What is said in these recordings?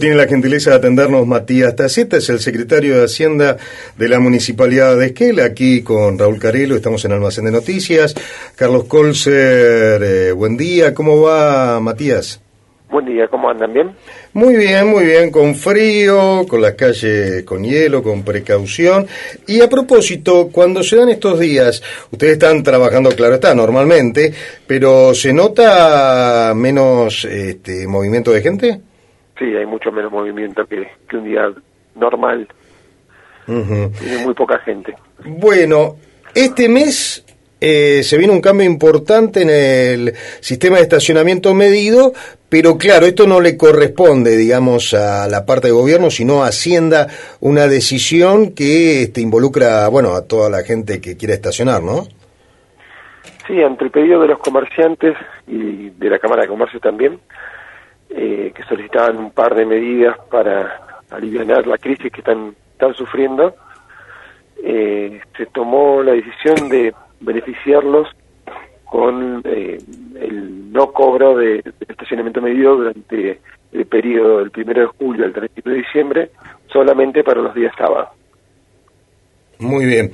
tiene la gentileza de atendernos Matías Taceta, es el secretario de Hacienda de la Municipalidad de Esquel, aquí con Raúl Carelo, estamos en Almacén de Noticias. Carlos Colser, buen día, ¿cómo va Matías? Buen día, ¿cómo andan? ¿Bien? Muy bien, con frío, con las calles con hielo, con precaución. Y a propósito, cuando se dan estos días, ustedes están trabajando, claro está, normalmente, pero ¿se nota menos movimiento de gente? Sí, hay mucho menos movimiento que un día normal. Tiene muy poca gente. Bueno, este mes se viene un cambio importante en el sistema de estacionamiento medido, pero claro, esto no le corresponde, digamos, a la parte de gobierno, sino a Hacienda, una decisión que involucra, bueno, a toda la gente que quiera estacionar, ¿no? Sí, ante el pedido de los comerciantes y de la Cámara de Comercio también, que solicitaban un par de medidas para aliviar la crisis que están sufriendo, se tomó la decisión de beneficiarlos con el no cobro de estacionamiento medido durante el periodo del 1 de julio al 31 de diciembre, solamente para los días sábados. Muy bien.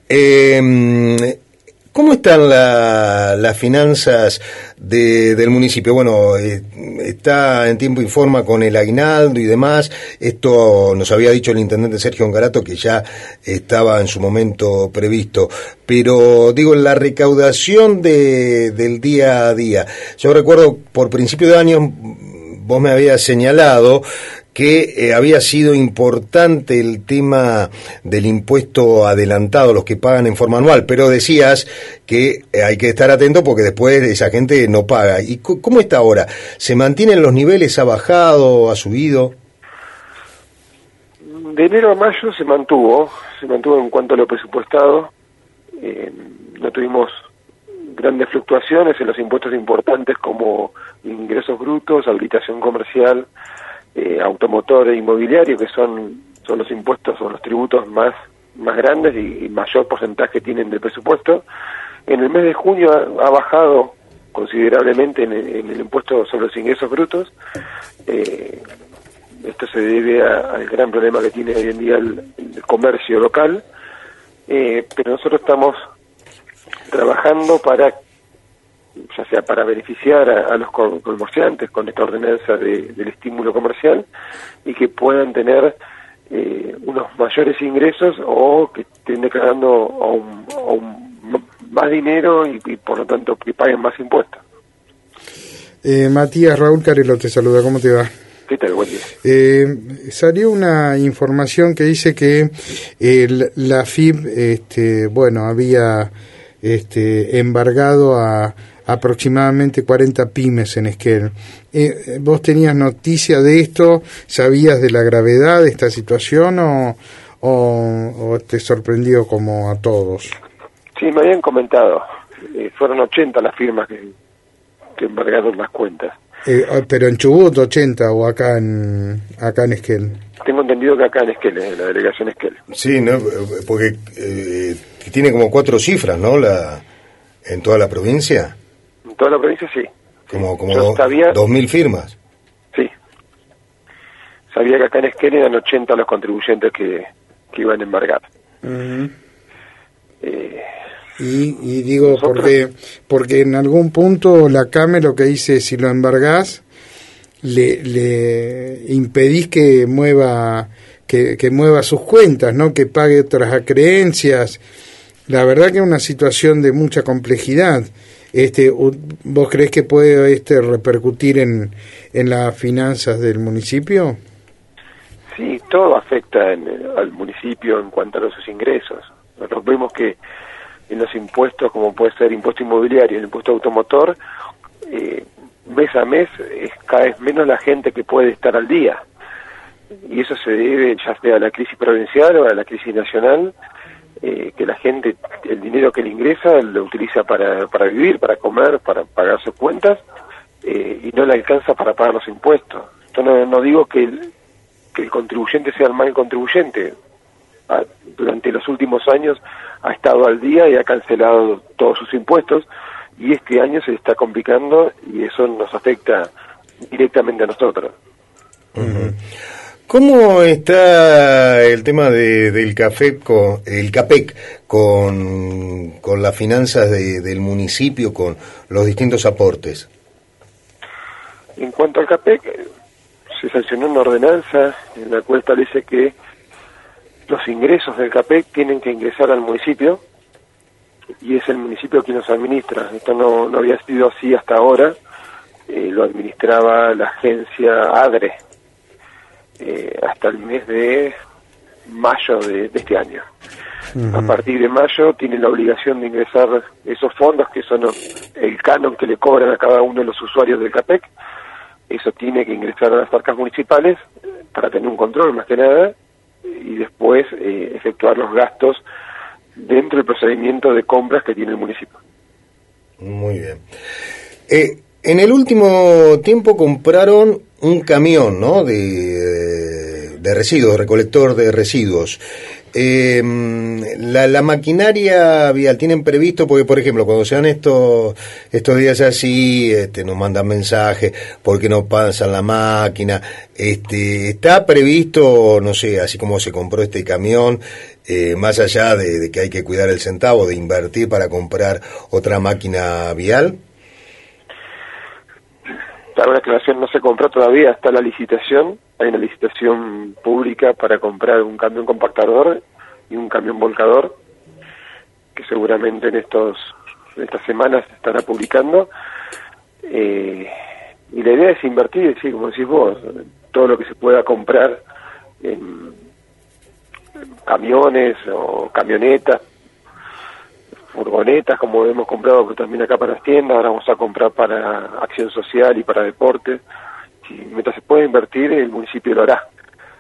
¿Cómo están las finanzas del municipio? Bueno, está en tiempo informa con el aguinaldo y demás. Esto nos había dicho el intendente Sergio Ongarato que ya estaba en su momento previsto. Pero, digo, la recaudación del día a día. Yo recuerdo, por principio de año, vos me habías señalado que había sido importante el tema del impuesto adelantado, los que pagan en forma anual, pero decías que hay que estar atento porque después esa gente no paga. ¿Y cómo está ahora? ¿Se mantienen los niveles? ¿Ha bajado? ¿Ha subido? De enero a mayo se mantuvo en cuanto a lo presupuestado. No tuvimos grandes fluctuaciones en los impuestos importantes como ingresos brutos, habilitación comercial, automotor e inmobiliario, que son los impuestos o los tributos más grandes y mayor porcentaje tienen del presupuesto. En el mes de junio ha bajado considerablemente en el impuesto sobre los ingresos brutos. Esto se debe al gran problema que tiene hoy en día el comercio local, pero nosotros estamos trabajando para, ya sea para beneficiar a los comerciantes con esta ordenanza del estímulo comercial y que puedan tener unos mayores ingresos o que estén declarando más dinero y por lo tanto que paguen más impuestos. Matías, Raúl Carelo te saluda, ¿cómo te va? ¿Qué tal? Buen día. Salió una información que dice que la FIP había embargado a aproximadamente 40 pymes en Esquel. ¿Vos tenías noticia de esto? ¿Sabías de la gravedad de esta situación o te sorprendió como a todos? Sí, me habían comentado. Fueron 80 las firmas que embargaron las cuentas. ¿Pero en Chubut 80 o acá en Esquel? Tengo entendido que acá en Esquel, en la delegación Esquel. Sí, ¿no? Porque tiene como 4 cifras, ¿no? En toda la provincia. En toda la provincia, sí. Como sabía, 2.000 firmas. Sí. Sabía que acá en Esquel eran 80 los contribuyentes que iban a embargar. Uh-huh. Y digo, porque en algún punto la CAME lo que dice, si lo embargás, le impedís que mueva sus cuentas, ¿no? Que pague otras acreencias. La verdad que es una situación de mucha complejidad. ¿Vos creés que puede repercutir en las finanzas del municipio? Sí, todo afecta al municipio en cuanto a sus ingresos. Nosotros vemos que en los impuestos, como puede ser impuesto inmobiliario, el impuesto automotor, mes a mes es cada vez menos la gente que puede estar al día. Y eso se debe ya sea a la crisis provincial o a la crisis nacional, que la gente, el dinero que le ingresa, lo utiliza para vivir, para comer, para pagar sus cuentas, y no le alcanza para pagar los impuestos. Entonces no digo que el contribuyente sea el mal contribuyente. Durante los últimos años ha estado al día y ha cancelado todos sus impuestos, y este año se está complicando y eso nos afecta directamente a nosotros. ¿Cómo está el tema del café el CAPEC con las finanzas del municipio, con los distintos aportes? En cuanto al CAPEC, se sancionó una ordenanza en la cual establece que los ingresos del CAPEC tienen que ingresar al municipio y es el municipio quien los administra. Esto no había sido así hasta ahora, lo administraba la agencia ADRE hasta el mes de mayo de este año. A partir de mayo tienen la obligación de ingresar esos fondos, que son el canon que le cobran a cada uno de los usuarios del CAPEC. Eso tiene que ingresar a las arcas municipales para tener un control más que nada y después efectuar los gastos dentro del procedimiento de compras que tiene el municipio. Muy bien. En el último tiempo compraron un camión, ¿no?, de residuos, recolector de residuos. La maquinaria vial, ¿tienen previsto? Porque, por ejemplo, cuando se dan estos días así, nos mandan mensajes, porque no pasan la máquina, ¿está previsto, no sé, así como se compró este camión, más allá de que hay que cuidar el centavo, de invertir para comprar otra máquina vial? Una aclaración, no se compró todavía, está la licitación, hay una licitación pública para comprar un camión compactador y un camión volcador, que seguramente en estas semanas se estará publicando, y la idea es invertir, sí, como decís vos, todo lo que se pueda comprar en camiones o camionetas, furgonetas, como hemos comprado también acá para las tiendas. Ahora vamos a comprar para acción social y para deporte. Mientras se pueda invertir, el municipio lo hará.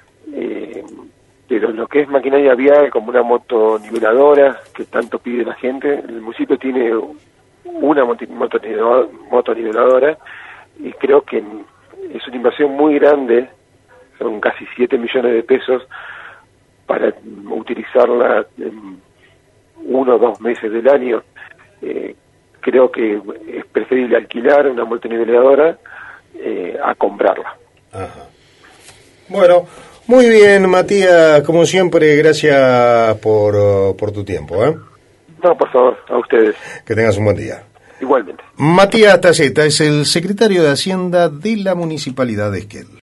Pero lo que es maquinaria vial, como una motoniveladora, que tanto pide la gente, el municipio tiene una motoniveladora, y creo que es una inversión muy grande, son casi 7 millones de pesos, para utilizarla en 1 o 2 meses del año. Creo que es preferible alquilar una multiniveladora a comprarla. Ajá. Bueno, muy bien, Matías, como siempre, gracias por tu tiempo. No, por favor, a ustedes. Que tengas un buen día. Igualmente. Matías Taceta es el secretario de Hacienda de la Municipalidad de Esquel.